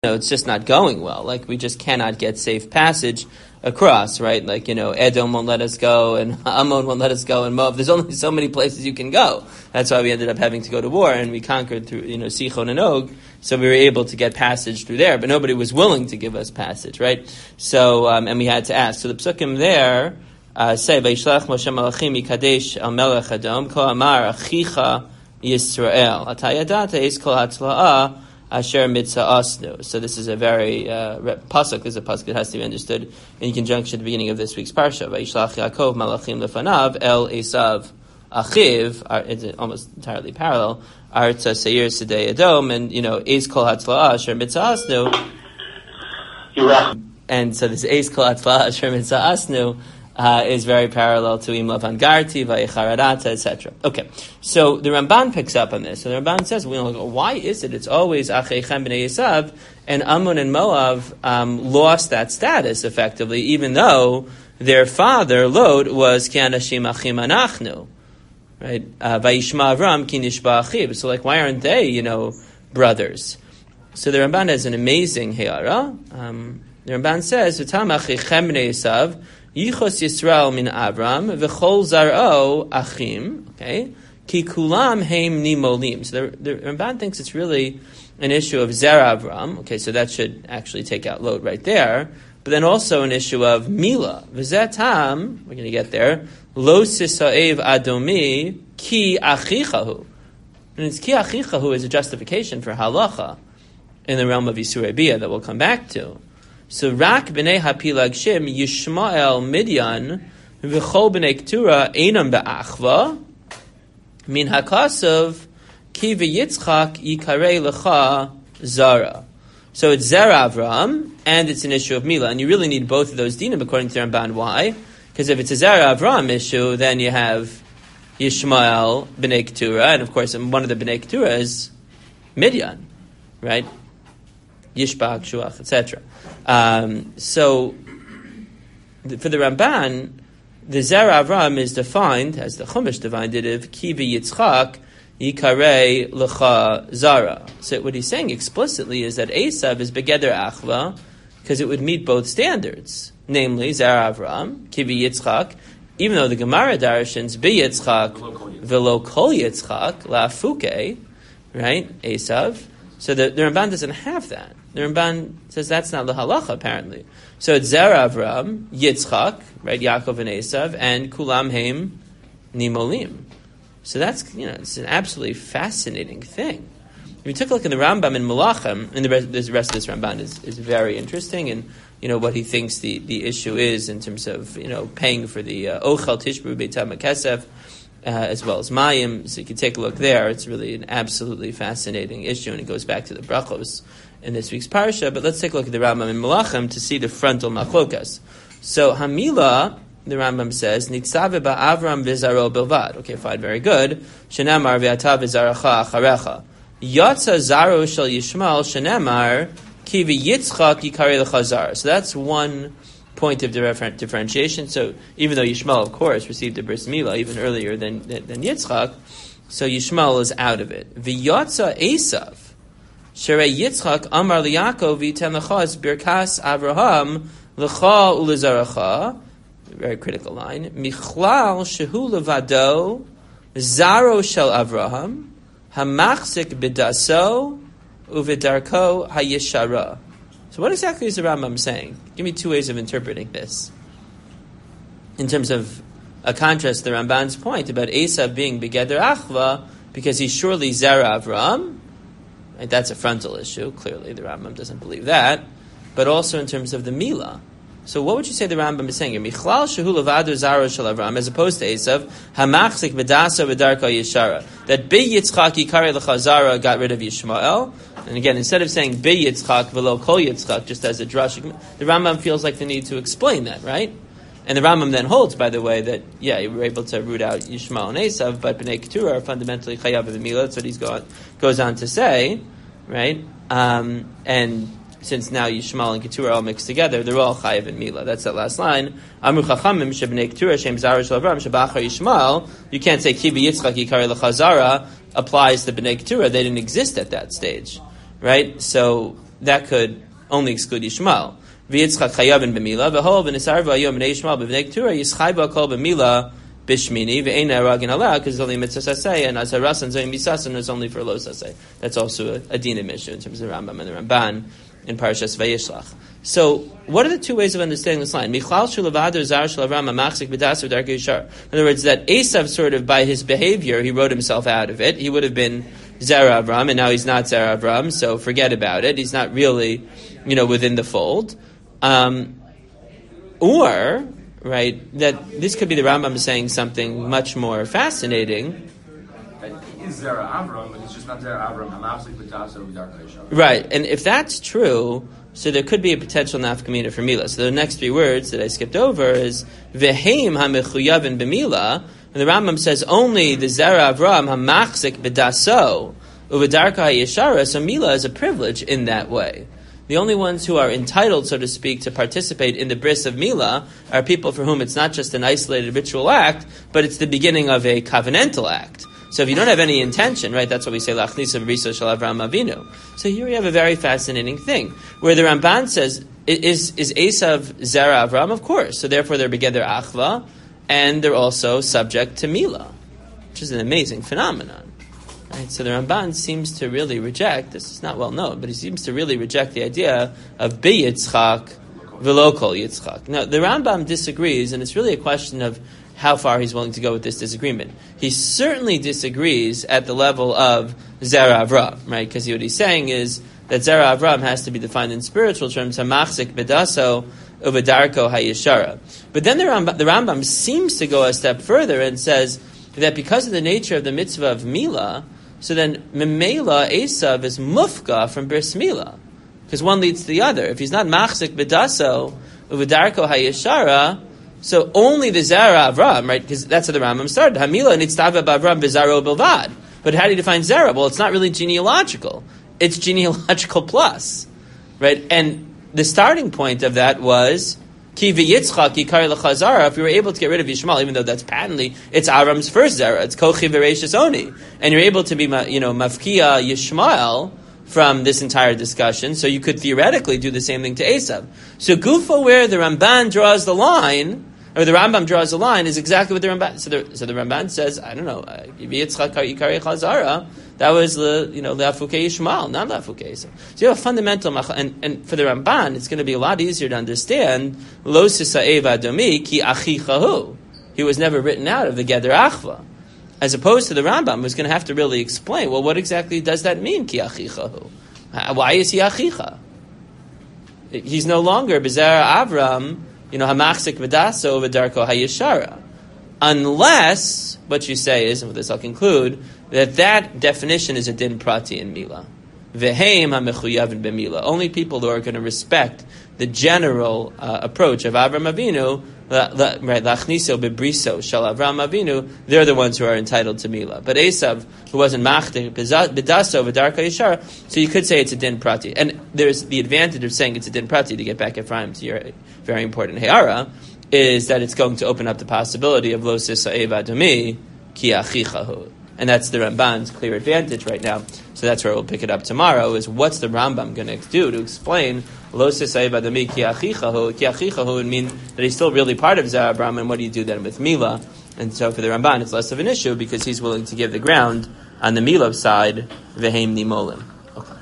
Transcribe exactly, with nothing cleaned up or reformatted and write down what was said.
know, it's just not going well. Like, we just cannot get safe passage across, right? Like, you know, Edom won't let us go, and Ammon won't let us go, and Moab. There's only so many places you can go. That's why we ended up having to go to war, and we conquered through, you know, Sichon and Og, so we were able to get passage through there, but nobody was willing to give us passage, right? So, um, and we had to ask. So the psukim there uh, say, Vayishlach Moshe Malachim Yikadesh Al Melech Edom, Ko Amar Achicha Yisrael, Atayadata Es Kol Hatzla'ah, Asher mitzah asnu. So this is a very uh, pasuk. This is a pasuk that has to be understood in conjunction at the beginning of this week's parsha. Vayishlach Yaakov malachim lefanav el Esav achiv. It's almost entirely parallel. Artza seir sedei Edom, and you know es kol hatzla'ah asher mitzah asnu. And so this es kol hatzla'ah asher mitzah asnu Uh, is very parallel to Im Lavan Garti, Vayicharadata, et cetera. Okay, so the Ramban picks up on this. So the Ramban says, well, why is it it's always Acheichem b'nei Esav, and Ammon and Moab um, lost that status effectively, even though their father, Lod, was Ki Anashim Achim Anachnu, right? Vayishma Avram Ki Nishba Achiv. So like, why aren't they, you know, brothers? So the Ramban has an amazing He'ara. Um, the Ramban says, V'tam Acheichem b'nei Esav, Yichos Yisrael min Avram v'chol zaro achim. Okay, ki kulam heim nimolim. So the, the Ramban thinks it's really an issue of Zer Avram. Okay, so that should actually take out Lod right there. But then also an issue of Mila. V'zetam, we're going to get there. Lo sisaev adomi ki achichahu. And it's ki achichahu is a justification for halacha in the realm of Yisurei Biyah that we'll come back to. So rak b'nei hapilag shim Yishmael Midyan v'chol b'nei Ketura einam be'achva min hakasav ki v'yitzchak yikarei lecha zara. So it's Zera Avram and it's an issue of Mila, and you really need both of those dinim according to Ramban. Why? Because if it's a Zera Avram issue, then you have Yishmael b'nei Ketura, and of course one of the b'nei Ketura is Midyan, right? Yishbak, Shuach, et cetera. Um, so, the, for the Ramban, the Zera Avram is defined, as the Chumash defined it, of Ki v'yitzchak yikarei lecha zara. So what he's saying explicitly is that Esav is begeder achva, because it would meet both standards, namely Zera Avram, Ki v'yitzchak, even though the Gemara darshans b'yitzchak v'lo kol yitzchak la'fuke, right, Esav. So the, the Ramban doesn't have that. The Ramban says that's not the halacha, apparently. So it's Zera Avram, Yitzchak, right, Yaakov and Esav, and Kulam Heim Nimolim. So that's, you know, it's an absolutely fascinating thing. If you took a look in the Rambam in Malachim, and the rest, the rest of this Ramban is, is very interesting, and, you know, what he thinks the, the issue is in terms of, you know, paying for the uh, Ochel Tishbu Beitam HaKesef, Uh, as well as Mayim, so you can take a look there. It's really an absolutely fascinating issue, and it goes back to the brachos in this week's parsha. But let's take a look at the Rambam in Malachim to see the frontal machlokas. So Hamila, the Rambam says, Nitzave ba'Avram v'zaro bilvad. Okay, fine, very good. Shenamar v'ata v'zaracha acharecha. Yatza zaro shel Yishmael shenemar ki v'yitzchak yikari l'chazar. So that's one point of differentiation. So even though Yishmael, of course, received a bris milah even earlier than than Yitzchak, so Yishmael is out of it. V'yatza Esav, sherei Yitzchak amar liyakov v'yiten lechaz birkas Avraham lecha ulezaracha. Very critical line. Michlal shehu levado zaro shel Avraham hamachzik bidaso uvidarko hayishara. So what exactly is the Rambam saying? Give me two ways of interpreting this. In terms of a contrast to the Ramban's point about Esav being Begeder Achva, because he's surely Zera Avram, right? That's a frontal issue, clearly the Rambam doesn't believe that, but also in terms of the Mila. So what would you say the Rambam is saying here? Michlal shehu levado zaro shel Avram, as opposed to Esav, hamachzik b'dasa v'darka yishara. That Bi Yitzchak yikari l'chazara got rid of Yishmael. And again, instead of saying Bi Yitzchak v'lo kol Yitzchak, just as a drush, the Rambam feels like the need to explain that, right? And the Rambam then holds, by the way, that, yeah, you were able to root out Yishmael and Esav, but B'nai Keturah are fundamentally chayav of the Milah. That's what he's go- goes on to say, right? Um, and since now Yishmael and Keturah are all mixed together, they're all chayav in Milah. That's that last line. Amru chachamim shebnei Keturah shem zara shel Avram shebachar Yishmael. You can't say Ki v'yitzchak yikari l'chazara applies to B'nai Keturah. They didn't exist at that stage, right? So that could only exclude Yishmael. V'Yitzchak chayavin b'mila, v'hol v'nisar v'ayom b'nei Yishmael b'vnei Keturah, yischai b'akol b'mila b'shmini, v'ein ha'ragin aleh, because it's only mitzvah saseh, and as harasan zoyim bisasan is only for lo saseh. That's also a, a din issue in terms of the Rambam and the Ramban in Parashas Vayishlach. So, what are the two ways of understanding this line? In other words, that Esav sort of, by his behavior, he wrote himself out of it. He would have been Zera Avram, and now he's not Zera Avram, so forget about it. He's not really, you know, within the fold. Um, or, right, that this could be the Rambam saying something much more fascinating. He's Zera Avram, but he's just not Zera Avram. Hamafzik b'taso v'darkei shara. Right, and if that's true, so there could be a potential nafkamina for Mila. So the next three words that I skipped over is Veheim hamechuyavin b'Mila, and the Rambam says only the Zera Avram hamachzik b'daso u'v'darka ha'yeshara. So Mila is a privilege in that way. The only ones who are entitled, so to speak, to participate in the bris of Mila are people for whom it's not just an isolated ritual act, but it's the beginning of a covenantal act. So if you don't have any intention, right, that's what we say, Lachnisa Brisa Shel Avraham Avinu. So here we have a very fascinating thing, where the Ramban says, is is Esav Zera Avram? Of course. So therefore they're together Achva, and they're also subject to Mila, which is an amazing phenomenon. Right? So the Ramban seems to really reject, this is not well known, but he seems to really reject the idea of Bi Yitzchak V'lo Kol Yitzchak. Now the Rambam disagrees, and it's really a question of how far he's willing to go with this disagreement. He certainly disagrees at the level of Zera Avram, right? Because what he's saying is that Zera Avram has to be defined in spiritual terms, hamachzik bedaso uvedarko hayeshara. But then the Rambam, the Rambam seems to go a step further and says that because of the nature of the mitzvah of Mila, so then Memela Esav is mufka from Bris Mila. Because one leads to the other. If he's not machzik bedaso uvedarko hayeshara, so only the Zera Avram, right? Because that's how the Rambam started. Hamila nitztava b'Avram v'zaro bilvad. But how do you define Zera? Well, it's not really genealogical. It's genealogical plus, right? And the starting point of that was ki v'Yitzchak yikar l'chazara. If we were able to get rid of Yishmael, even though that's patently, it's Avram's first Zera. It's kochi v'reishis oni, and you're able to be, you know, mafkia Yishmael from this entire discussion. So you could theoretically do the same thing to Esav. So Gufa, where the Ramban draws the line, or the Rambam draws the line, is exactly what the Ramban. So the, so the Ramban says, I don't know, uh, that was the you know Lafukei Yishmael, not Lafukei. So you have a fundamental and and for the Ramban, it's going to be a lot easier to understand. Lo sisa'ev adomi ki achichahu. He was never written out of the Geder Achva, as opposed to the Rambam, who's going to have to really explain. Well, what exactly does that mean? Ki achichahu. Why is he achicha? He's no longer Bezerah Avram. You know, hamachzik v'daso v'darko hayeshara. Unless, what you say is, and with this I'll conclude, that that definition is a din prati in Mila. V'heim hamechuyavin b'Mila. Only people who are going to respect the general uh, approach of Avram Avinu, right, lachniso bebriso shel Avram Avinu, they're the ones who are entitled to Mila. But Esav, who wasn't machdik b'daso v'darko hayeshara, so you could say it's a din prati. And there's the advantage of saying it's a din prati, to get back Ephraim to your very important He'ara, is that it's going to open up the possibility of lo sisa'ev adomi ki achichahu. And that's the Ramban's clear advantage right now. So that's where we'll pick it up tomorrow, is what's the Rambam going to do to explain lo sisa'ev adomi ki achichahu. Ki achichahu would mean that he's still really part of Zera Avram, and what do you do then with Mila? And so for the Ramban, it's less of an issue because he's willing to give the ground on the Mila side, v'heim nimolim.